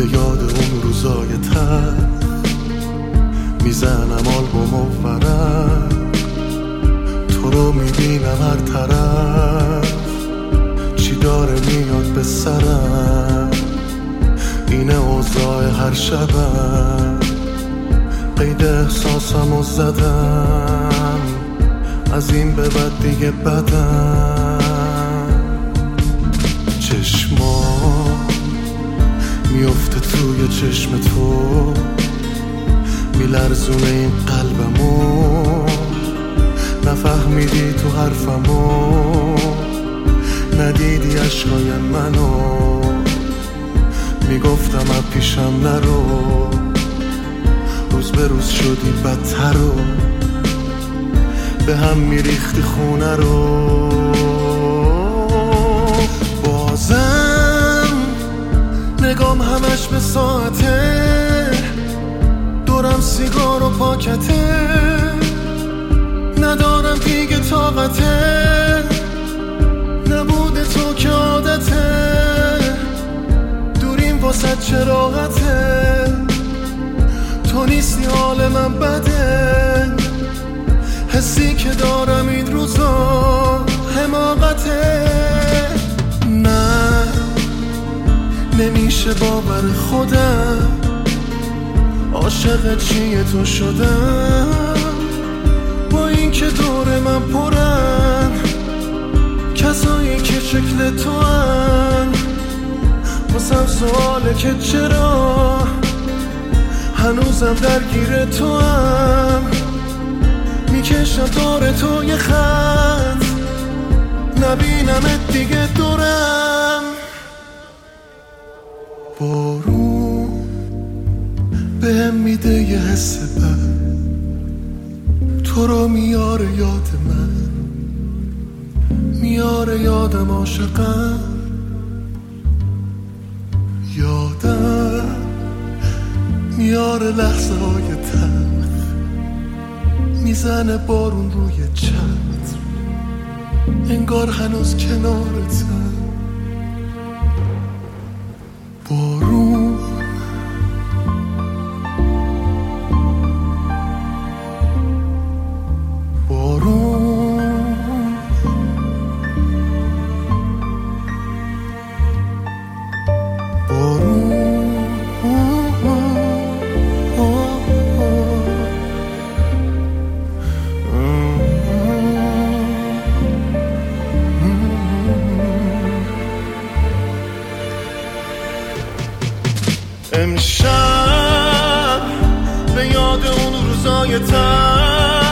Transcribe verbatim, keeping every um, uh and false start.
به یاد اون روزای تر میزنم آلبوم و ورق، تو رو میبینم هر طرف، چی داره میاد به سرم، اینه اوضاع هر شبم، قید احساسمو زدم، از این به بعد دیگه بدم. چشما میفته توی چشم تو، میلرزونه این قلبمو، نفهمیدی تو حرفمو، ندیدی عشقای منو، میگفتم از پیشم نرو، روز به روز شدی بدتر و به هم میریختی خونه رو. بازم نگام همش به ساعته، دورم سیگار و پاکته، ندارم دیگه طاقته، نبوده تو که عادته، دوریم واسه چه راحته، تو نیستی حال من بده، حسی که دارم این روزا حماقته. نه نمیشه باور خودم، عاشق چیه تو شدم، با این که دور من پرن کسایی که شکل تو هن، واسم سواله که چرا هنوزم درگیر تو هم، میکشم دور تو یه خط، نبینمت دیگه دورم. بارون بهم میده یه حس بد، تو رو میاره یاد من، میاره یادم عاشقم، یادم میاره لحظه های تلخ، میزنه بارون روی چتر، انگار هنوز کنارتم. بارون بارون امشب به یاد اون روزای تر